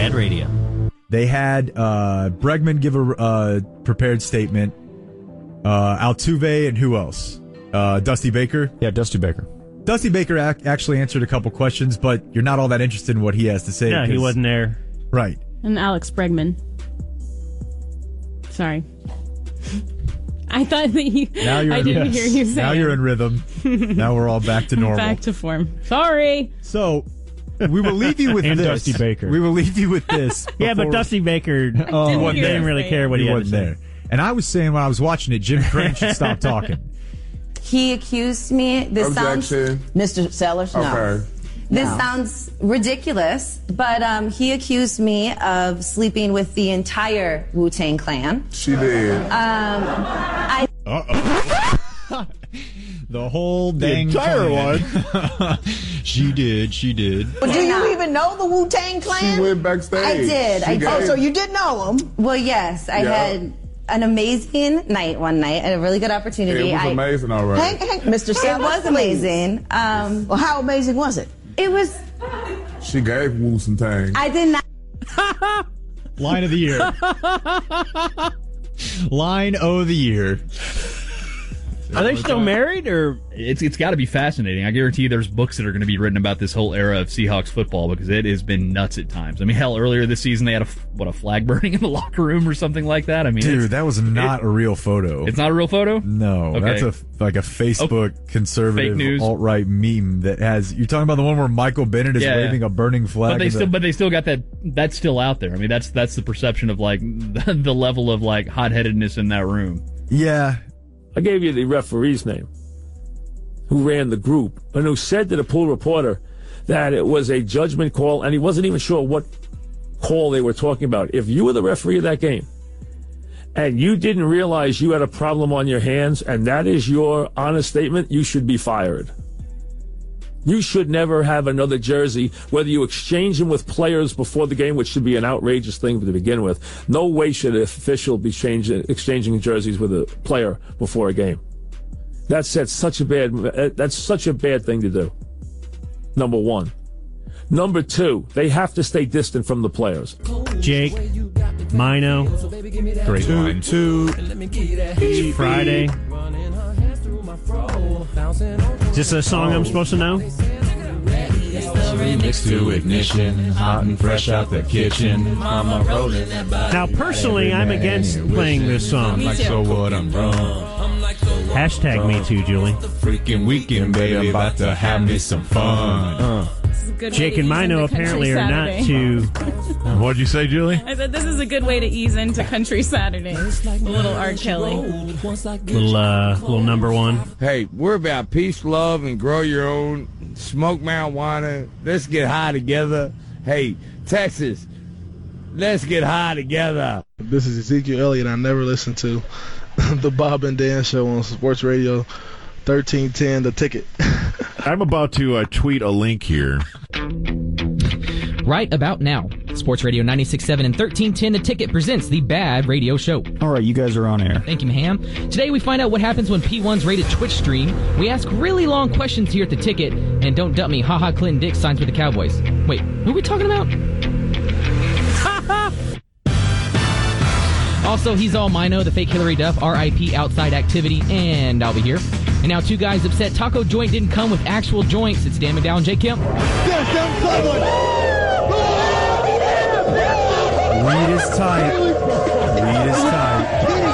Bad Radio. They had Bregman give a prepared statement. Altuve and who else? Dusty Baker? Yeah, Dusty Baker. Dusty Baker actually answered a couple questions, but you're not all that interested in what he has to say. Yeah, he wasn't there. Right. And Alex Bregman. Sorry. I thought that you... I didn't hear you say Now you're in rhythm. Now we're all back to normal. Back to form. Sorry. So... we will leave you with and this. Dusty Baker. We will leave you with this. Yeah, but Dusty Baker didn't really care what he had to say. There. And I was saying when I was watching it, Jim Crane should stop talking. He accused me. This sounds, Mr. Sellers. No. Okay. This sounds ridiculous, but he accused me of sleeping with the entire Wu-Tang Clan. She did. The whole dang entire one. She did. Well, do you even know the Wu-Tang Clan? She went backstage. I did. Oh, so you did know them? Well, yes. I had an amazing night one night. I had a really good opportunity. It was amazing, all right. Hang, Mr. Sellers, it was amazing. Well, how amazing was it? It was... She gave Wu some things. I did not... Line of the year. Line of the year. Are they still married, or it's got to be fascinating? I guarantee you, there's books that are going to be written about this whole era of Seahawks football because it has been nuts at times. I mean, hell, earlier this season they had a flag burning in the locker room or something like that. I mean, dude, that was not a real photo. It's not a real photo. No, okay. That's a Facebook conservative alt-right meme that has. You're talking about the one where Michael Bennett is waving a burning flag. But they still got that. That's still out there. I mean, that's the perception of like the level of like hot-headedness in that room. Yeah. I gave you the referee's name, who ran the group, and who said to the pool reporter that it was a judgment call, and he wasn't even sure what call they were talking about. If you were the referee of that game, and you didn't realize you had a problem on your hands, and that is your honest statement, you should be fired. You should never have another jersey, whether you exchange them with players before the game, which should be an outrageous thing to begin with. No way should an official be exchanging jerseys with a player before a game. That's such a bad thing to do. Number one. Number two, they have to stay distant from the players. Jake, Mino, great line. It's Friday. Is this a song I'm supposed to know? Remix to ignition, hot and fresh out the kitchen. Mama rolling that body. Now, personally, I'm against playing this song. Like, so what, I'm wrong. Hashtag me too, Julie. Freaking weekend, baby, about to have me some fun. Jake and Mino apparently are not too... What'd you say, Julie? I said this is a good way to ease into Country Saturdays. A little R. Kelly. Little number one. Hey, we're about peace, love, and grow your own. Smoke marijuana. Let's get high together. Hey, Texas, let's get high together. This is Ezekiel Elliott. I never listened to the Bob and Dan Show on Sports Radio 1310, The Ticket. I'm about to tweet a link here. Right about now, Sports Radio 96.7 and 1310 The Ticket presents The Bad Radio Show. All right, you guys are on air. Thank you, Maham. Today we find out what happens when P1's rated Twitch stream. We ask really long questions here at The Ticket. And don't dump me, haha, Clinton Dix signs with the Cowboys. Wait, who are we talking about? Also, he's all Mino, the fake Hillary Duff, RIP outside activity, and I'll be here. And now two guys upset Taco Joint didn't come with actual joints. It's Dan McDowell and Jake Kemp. Weed is tight. Weed is tight.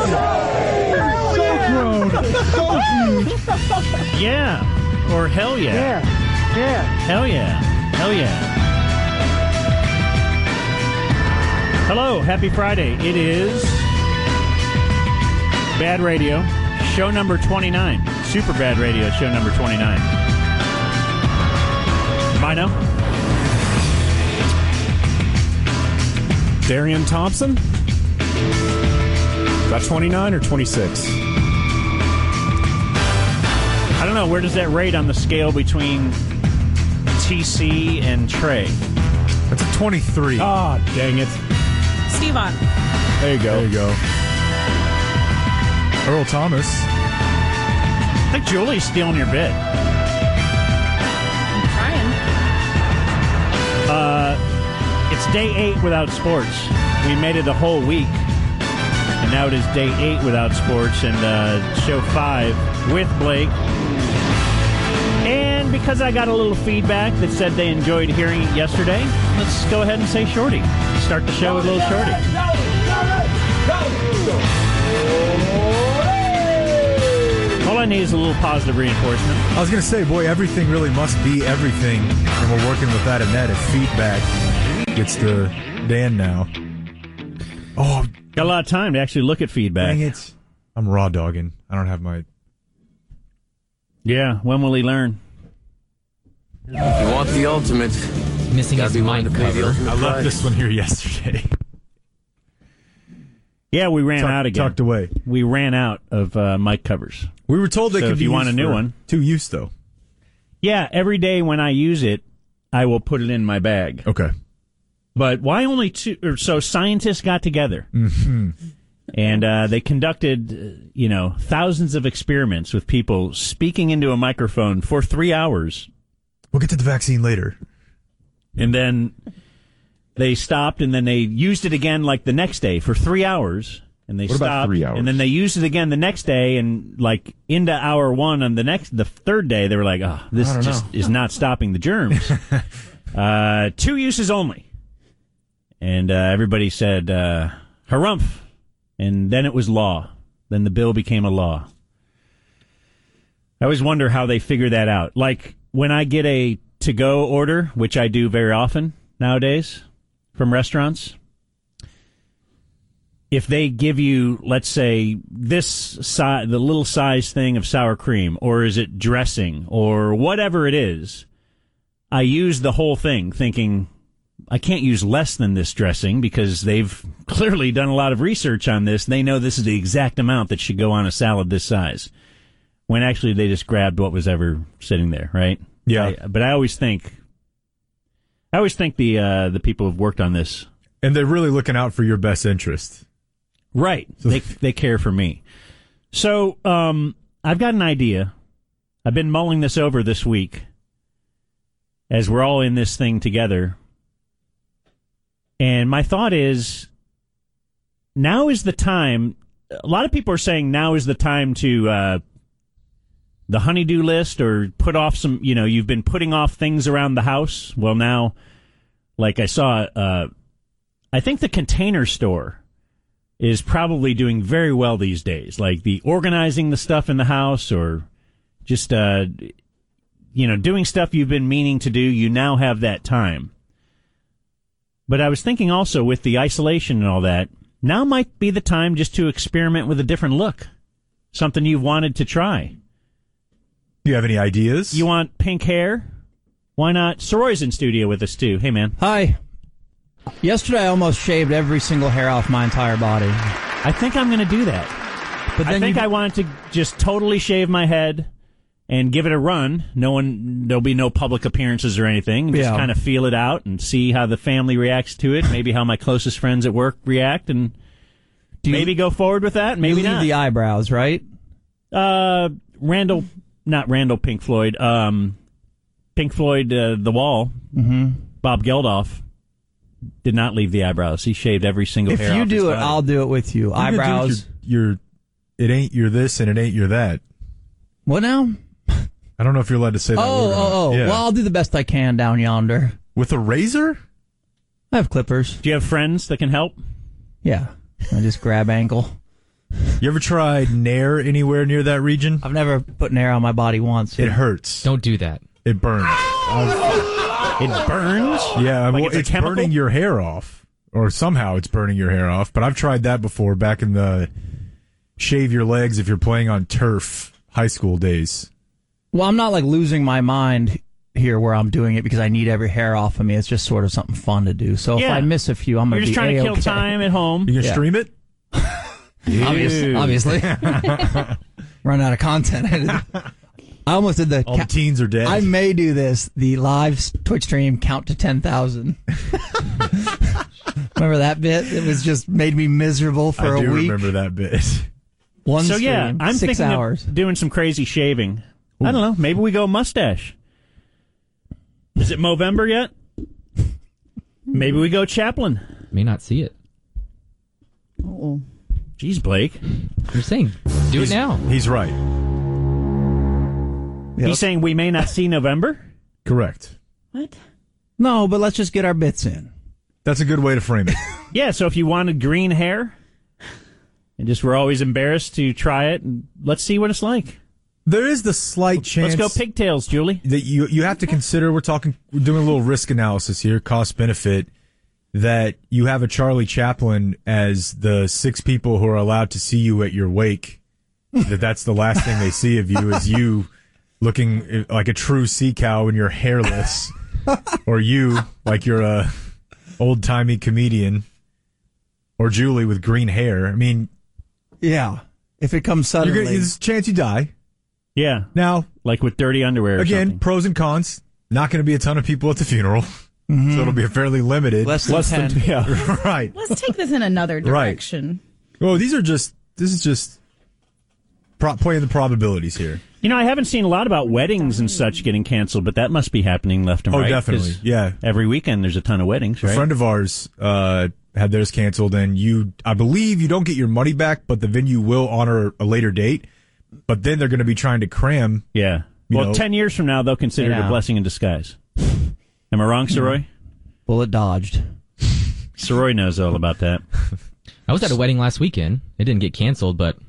So huge. Yeah. Or hell yeah. Yeah. Hell yeah. Hell yeah. Hello. Happy Friday. It is Bad Radio, show number 29. Super Bad Radio, show number 29. Mino? Darian Thompson? Is that 29 or 26? I don't know. Where does that rate on the scale between TC and Trey? That's a 23. Ah, dang it. Steve Ott. There you go. There you go. Earl Thomas. I think Julie's stealing your bit. I'm trying. It's day 8 without sports. We made it a whole week. And now it is day 8 without sports and show 5 with Blake. And because I got a little feedback that said they enjoyed hearing it yesterday, let's go ahead and say Shorty. Start the show with Little Shorty. All I need is a little positive reinforcement. I was going to say, boy, everything really must be everything. And we're working with that and that. If feedback gets to Dan now. Oh, got a lot of time to actually look at feedback. Dang it. I'm raw dogging. I don't have my... Yeah, when will he learn? You want the ultimate. Missing his mic cover. I left this one here yesterday. Yeah, we ran out again. Tucked away. We ran out of mic covers. We were told they could if be you want a used new for one. 2 use, though. Yeah, every day when I use it, I will put it in my bag. Okay. But why only 2? Or so scientists got together. Mm-hmm. And they conducted, thousands of experiments with people speaking into a microphone for 3 hours. We'll get to the vaccine later. And then they stopped, and then they used it again like the next day for 3 hours. And they What stopped, about 3 hours? and then they used it again the next day, and like into hour 1 on the third day, they were like, "Oh, this just is not stopping the germs." 2 uses only, and everybody said, "Harumph!" And then it was law. Then the bill became a law. I always wonder how they figure that out. Like when I get a to-go order, which I do very often nowadays from restaurants. If they give you, let's say, the little size thing of sour cream, or is it dressing, or whatever it is, I use the whole thing thinking, I can't use less than this dressing because they've clearly done a lot of research on this. They know this is the exact amount that should go on a salad this size. When actually they just grabbed what was ever sitting there, right? Yeah. But I always think the people who've worked on this. And they're really looking out for your best interest. Right. They care for me. So I've got an idea. I've been mulling this over this week as we're all in this thing together. And my thought is, now is the time. A lot of people are saying now is the time to the honey-do list or put off some, you've been putting off things around the house. Well, now, like I saw, I think the Container Store is probably doing very well these days. Like the organizing the stuff in the house or just, doing stuff you've been meaning to do. You now have that time. But I was thinking also with the isolation and all that, now might be the time just to experiment with a different look. Something you've wanted to try. Do you have any ideas? You want pink hair? Why not? Soroy's in studio with us, too. Hey, man. Hi. Yesterday, I almost shaved every single hair off my entire body. I think I'm going to do that. But then I wanted to just totally shave my head and give it a run. There'll be no public appearances or anything. Just kind of feel it out and see how the family reacts to it. Maybe how my closest friends at work react, and maybe go forward with that. Maybe you leave not. The eyebrows, right? Not Randall Pink Floyd. Pink Floyd, The Wall. Mm-hmm. Bob Geldof did not leave the eyebrows. He shaved every single hair off his body. If you do it, I'll do it with you. Eyebrows. It ain't you're this and it ain't you're that. What now? I don't know if you're allowed to say that word or not. Yeah. Well, I'll do the best I can down yonder. With a razor? I have clippers. Do you have friends that can help? Yeah. I just grab ankle. You ever tried Nair anywhere near that region? I've never put Nair on my body once. It hurts. Don't do that. It burns. It burns? Yeah, Like well, it's chemical? burning your hair off. Or somehow it's burning your hair off. But I've tried that before back in the shave your legs if you're playing on turf high school days. Well, I'm not like losing my mind here where I'm doing it because I need every hair off of me. It's just sort of something fun to do. So if I miss a few, I'm going to be You're just trying to kill A-okay. time at home. You can stream it? Obviously. Run out of content. I almost did All the teens are dead. I may do this. The live Twitch stream count to 10,000. Remember that bit? It was just made me miserable for a week. I do remember that bit. One so stream, yeah, I'm 6 thinking hours. of doing some crazy shaving. I don't know. Maybe we go mustache. Is it Movember yet? Maybe we go Chaplin. May not see it. Oh. Jeez, Blake. You're saying, do it now. He's right. He's saying we may not see November? Correct. What? No, but let's just get our bits in. That's a good way to frame it. Yeah, so if you wanted green hair, and just we're always embarrassed to try it, and let's see what it's like. There is the slight chance. Let's go pigtails, Julie. That you have to consider. We're doing a little risk analysis here, cost benefit. That you have a Charlie Chaplin as the 6 people who are allowed to see you at your wake. That's the last thing they see of you is you looking like a true sea cow and you're hairless, or you like you're a old timey comedian, or Julie with green hair. I mean, yeah. If it comes suddenly, there's a chance you die. Yeah. Now, like with dirty underwear. Again, pros and cons. Not going to be a ton of people at the funeral. Mm-hmm. So it'll be a fairly limited. Less than 10. Yeah. Right. Let's take this in another direction. Right. Well, this is just playing the probabilities here. You know, I haven't seen a lot about weddings and such getting canceled, but that must be happening left and right. Oh, definitely. Yeah. Every weekend there's a ton of weddings, right? A friend of ours had theirs canceled, and I believe you don't get your money back, but the venue will honor a later date. But then they're going to be trying to cram. Yeah. Well, 10 years from now, they'll consider it a blessing in disguise. Am I wrong, Soroy? Bullet dodged. Soroy knows all about that. I was at a wedding last weekend. It didn't get canceled, but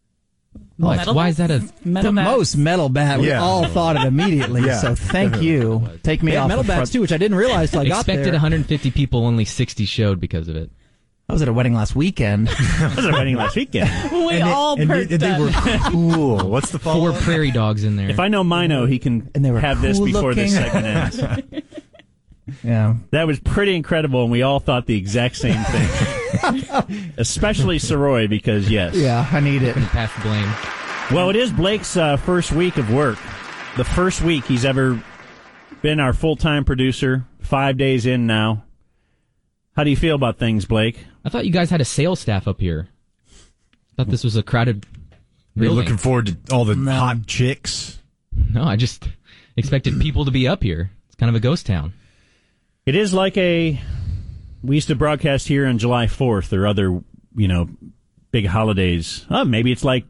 why is that the most metal bat? We all thought it immediately. Yeah. So thank you. Take me off metal the front. bats too, which I didn't realize till I got there. Expected 150 people, only 60 showed because of it. I was at a wedding last weekend. I was at a wedding last weekend. We all perked they up. were cool. What's the follow-up? 4 prairie dogs in there. If I know Mino, he can have this cool before this looking. segment ends. Yeah. That was pretty incredible, and we all thought the exact same thing. Especially Soroy, because yes. Yeah, I need it. Pass the blame. Well, it is Blake's first week of work. The first week he's ever been our full-time producer. 5 days in now. How do you feel about things, Blake? I thought you guys had a sales staff up here. Thought this was a crowded You're building. looking forward to all the hot chicks? No, I just expected people to be up here. It's kind of a ghost town. It is like we used to broadcast here on July 4th or other, big holidays. Oh, maybe it's like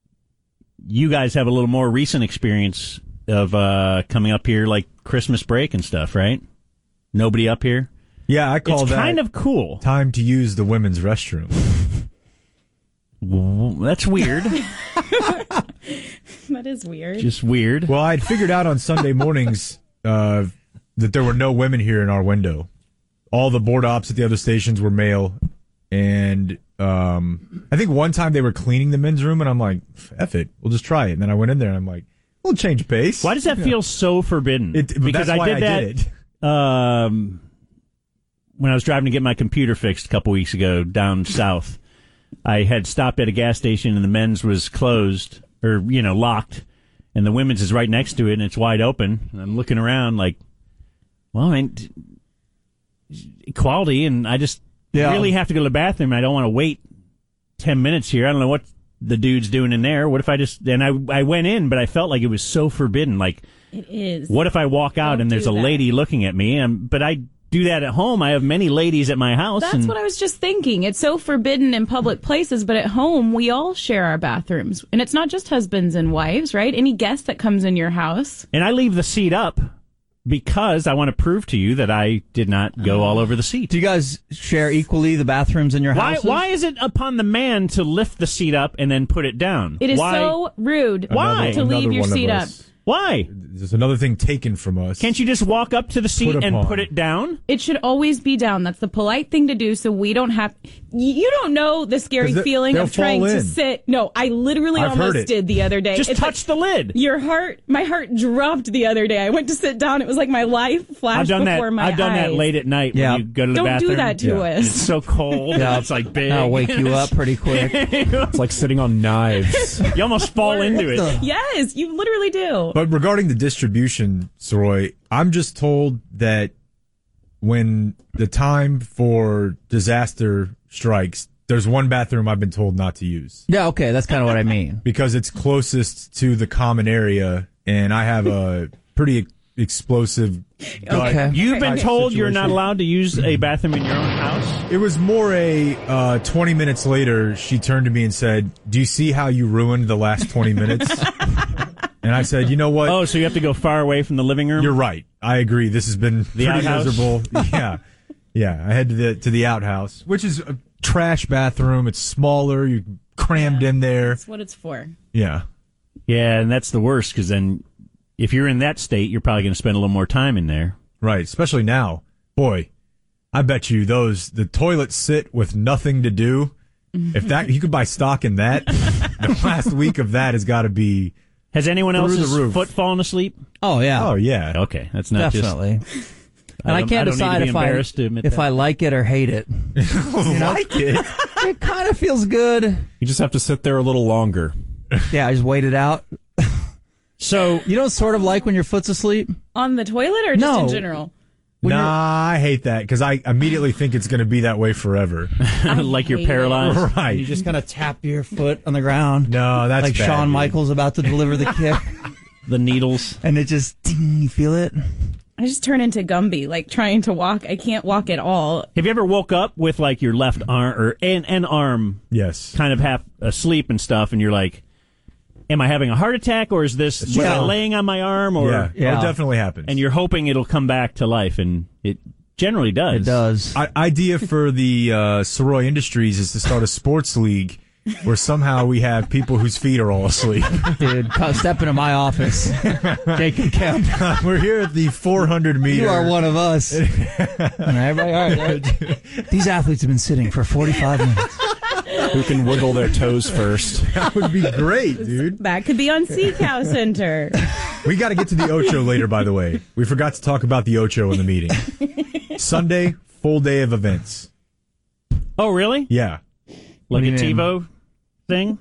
you guys have a little more recent experience of coming up here like Christmas break and stuff, right? Nobody up here? Yeah, I call it's that kind of cool. Time to use the women's restroom. That's weird. That is weird. Just weird. Well, I'd figured out on Sunday mornings that there were no women here in our window. All the board ops at the other stations were male. And I think one time they were cleaning the men's room, and I'm like, F it, we'll just try it. And then I went in there, and I'm like, we'll change pace. Why does that feel so forbidden? Because that's why I did it. When I was driving to get my computer fixed a couple weeks ago down south, I had stopped at a gas station and the men's was closed or, locked, and the women's is right next to it and it's wide open. And I'm looking around like, well, I mean, equality, and I just really have to go to the bathroom. I don't want to wait 10 minutes here. I don't know what the dude's doing in there. What if I went in, but I felt like it was so forbidden. Like, it is. What if I walk out and there's a lady looking at me? But I do that at home. I have many ladies at my house. That's what I was just thinking. It's so forbidden in public places, but at home, we all share our bathrooms. And it's not just husbands and wives, right? Any guest that comes in your house. And I leave the seat up because I want to prove to you that I did not go all over the seat. Do you guys share equally the bathrooms in your house? Why is it upon the man to lift the seat up and then put it down? It is so rude to leave your seat up. Why? There's another thing taken from us. Can't you just walk up to the seat and put it down? It should always be down. That's the polite thing to do, so we don't have... You don't know the scary feeling of trying to sit... No, I literally almost did the other day. Just touch the lid. My heart dropped the other day. I went to sit down. It was like my life flashed before my eyes. I've done that late at night when you go to the bathroom. Don't do that to us. It's so cold. It's like big. I'll wake you up pretty quick. It's like sitting on knives. You almost fall into it. Yes, you literally do. But regarding the distribution, Soroy, I'm just told that when the time for disaster strikes, there's one bathroom I've been told not to use. Yeah, okay, that's kind of what I mean. Because it's closest to the common area, and I have a pretty explosive gut. Okay. You've been type told you're not situation. allowed to use a bathroom in your own house? It was more 20 minutes later, she turned to me and said, "Do you see how you ruined the last 20 minutes?" And I said, "You know what? Oh, so you have to go far away from the living room? You're right. I agree. This has been The pretty outhouse? miserable." Yeah. I head to the outhouse, which is a trash bathroom. It's smaller. You're crammed in there. That's what it's for. Yeah. Yeah, and that's the worst, because then if you're in that state, you're probably going to spend a little more time in there. Right. Especially now. Boy, I bet you the toilets sit with nothing to do. If that you could buy stock in that, the last week of that has got to be. Has anyone through else's the roof. foot fallen asleep? Oh yeah. Oh yeah. Okay, that's not Definitely. And I can't don't need to decide be if embarrassed to admit that. I like it or hate it. Like it. It kind of feels good. You just have to sit there a little longer. Yeah, I just wait it out. So you don't sort of like when your foot's asleep? On the toilet or just No. in general? I hate that because I immediately think it's going to be that way forever. Like you're hate it. paralyzed? Right. You just kind of tap your foot on the ground. No, that's like bad, Shawn dude. Michaels about to deliver the kick. The needles. And it just, ding, you feel it? I just turn into Gumby, like trying to walk. I can't walk at all. Have you ever woke up with like your left arm or an arm Yes. kind of half asleep and stuff, and you're like, am I having a heart attack, or is this was I laying on my arm? Or Yeah. Oh, it definitely happens. And you're hoping it'll come back to life, and it generally does. It does. Idea for the Soroy Industries is to start a sports league where somehow we have people whose feet are all asleep. Dude, step into my office. Jacob Kemp. We're here at the 400 meter. You are one of us. Everybody, all right. These athletes have been sitting for 45 minutes. Who can wiggle their toes first? That would be great, dude. That could be on Sea Cow Center. We got to get to the Ocho later, by the way. We forgot to talk about the Ocho in the meeting. Sunday, full day of events. Oh, really? Yeah. Like a What do you mean? TiVo thing?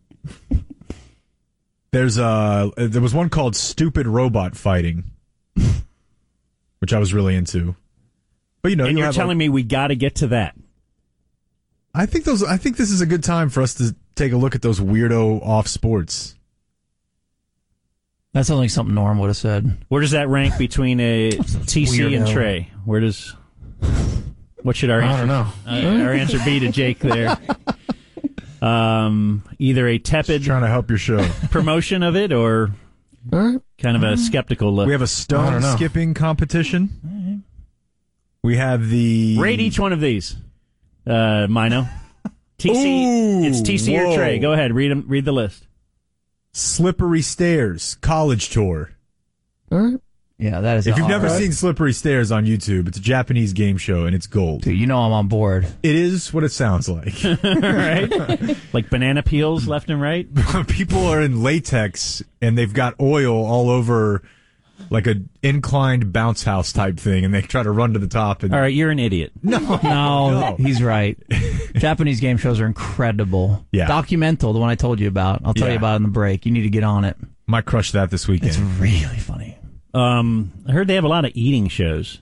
There was one called Stupid Robot Fighting, which I was really into. But And you're telling me we got to get to that. I think this is a good time for us to take a look at those weirdo off sports. That's only something Norm would have said. Where does that rank between a TC and Weirdo. Trey? What should our answer? I don't know. Our answer be to Jake there? Either a tepid Just trying to help your show. promotion of it, or kind of a skeptical look. We have a stone skipping competition. We have the Rate each one of these, Mino. TC. It's TC or whoa. Trey. Go ahead. Read the list. Slippery Stairs College Tour. Yeah, that is. If you've all never right. seen Slippery Stairs on YouTube, it's a Japanese game show and it's gold. Dude, you know I'm on board. It is what it sounds like. Right? Like banana peels left and right. People are in latex and they've got oil all over, like an inclined bounce house type thing, and they try to run to the top. And All right, you're an idiot. No, he's right. Japanese game shows are incredible. Yeah. Documental, the one I told you about. I'll tell you about it in the break. You need to get on it. Might crush that this weekend. It's really funny. I heard they have a lot of eating shows.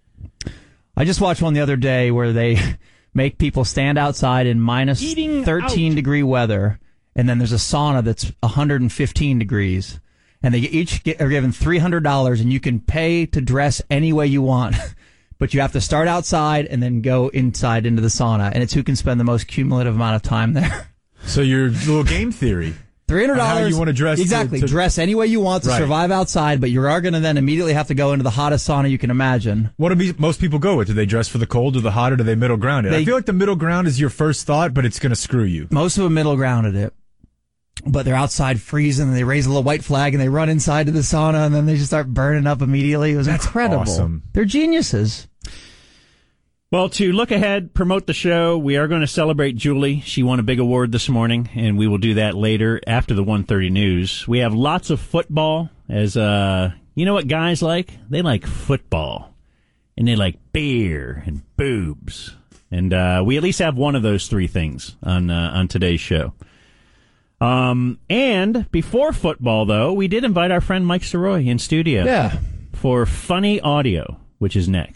I just watched one the other day where they make people stand outside in minus Eating 13 out. degree weather, and then there's a sauna that's 115 degrees. And they are given $300, and you can pay to dress any way you want. But you have to start outside and then go inside into the sauna. And it's who can spend the most cumulative amount of time there. So your little game theory. $300. How you want to dress. Exactly. To dress any way you want to Right. survive outside, but you are going to then immediately have to go into the hottest sauna you can imagine. What do most people go with? Do they dress for the cold or the hot, or do they middle ground it? I feel like the middle ground is your first thought, but it's going to screw you. Most of them middle grounded it. But they're outside freezing, and they raise a little white flag, and they run inside to the sauna, and then they just start burning up immediately. It was incredible. awesome. They're geniuses. Well, to look ahead, promote the show, we are going to celebrate Julie. She won a big award this morning, and we will do that later after the 1:30 news. We have lots of football, as you know what guys like? They like football, and they like beer and boobs. And we at least have one of those three things on today's show. And before football, though, we did invite our friend Mike Soroy in studio. Yeah. For funny audio, which is next.